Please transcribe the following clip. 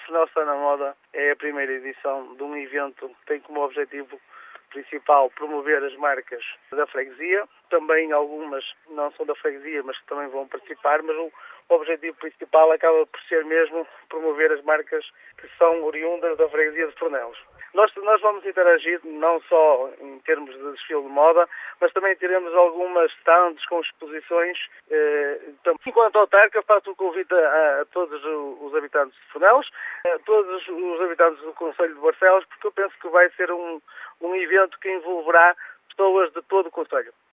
Fornel está na moda é a primeira edição de um evento que tem como objetivo principal promover as marcas da freguesia. Também algumas não são da freguesia, mas que também vão participar, mas o objetivo principal acaba por ser mesmo promover as marcas que são oriundas da freguesia de Fornelos. Nós vamos interagir não só em termos de desfile de moda, mas também teremos algumas stands com exposições. Enquanto autarca, faço o convite a todos os habitantes de Fornelos, a todos os habitantes do Concelho de Barcelos, porque eu penso que vai ser um evento que envolverá pessoas de todo o Concelho.